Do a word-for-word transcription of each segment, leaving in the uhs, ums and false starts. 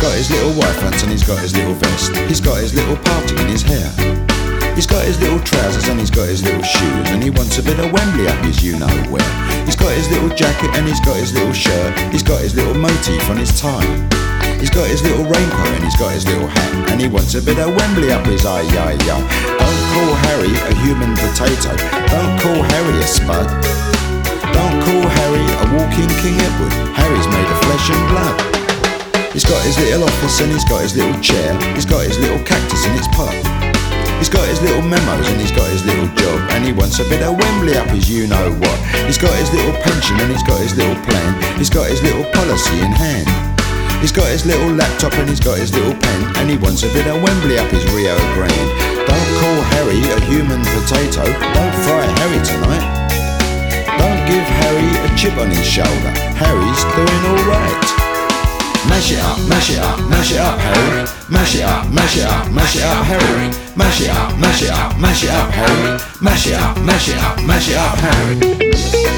got his little white front and he's got his little vest. He's got his little party in his hair. He's got his little trousers and he's got his little shoes, and he wants a bit of Wembley up his you know where. He's got his little jacket and he's got his little shirt. He's got his little motif on his tie. He's got his little raincoat and he's got his little hat, and he wants a bit of Wembley up his eye, eye, eye. Don't call Harry a human potato. Don't call Harry a spud. Don't call Harry a walking King Edward. Harry's made of flesh and blood. He's got his little office and he's got his little chair. He's got his little cactus in its pot. He's got his little memos and he's got his little job, and he wants a bit of Wembley up his you know what. He's got his little pension and he's got his little plan. He's got his little policy in hand. He's got his little laptop and he's got his little pen, and he wants a bit of Wembley up his Rio Grande. Don't call Harry a human potato. Don't fry Harry tonight. Don't give Harry a chip on his shoulder. Harry's doing alright. Mash it up, mash it up, mash it up, Harry. Mash it up, mash it up, mash it up, Harry. Mash it up, mash it up, mash it up, Harry. Mash it up, mash it up, mash it up, Harry.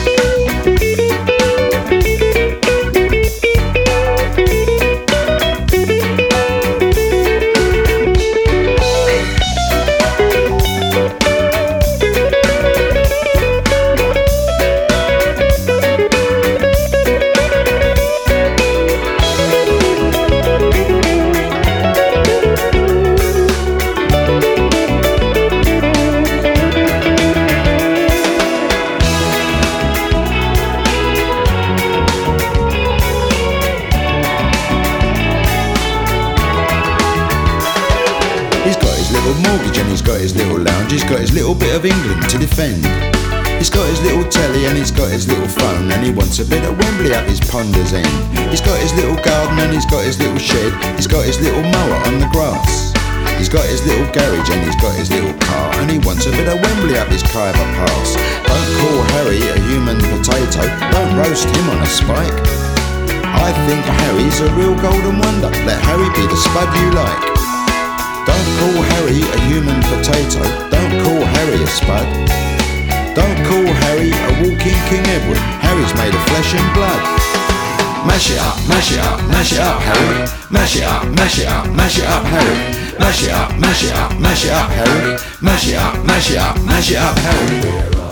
Mortgage and he's got his little lounge. He's got his little bit of England to defend. He's got his little telly and he's got his little phone, and he wants a bit of Wembley up his ponder's end. He's got his little garden and he's got his little shed. He's got his little mower on the grass. He's got his little garage and he's got his little car, and he wants a bit of Wembley up his Khyber Pass. Don't call Harry a human potato. Don't roast him on a spike. I think Harry's a real golden wonder. Let Harry be the spud you like. Don't call Harry a human potato. Don't call Harry a spud. Don't call Harry a walking King Edward. Harry's made of flesh and blood. Mash it up, mash it up, mash it up, Harry. Mash it up, mash it up, mash it up, Harry. Mash it up, mash it up, mash it up, Harry. Mash it up, mash it up, mash it up, Harry.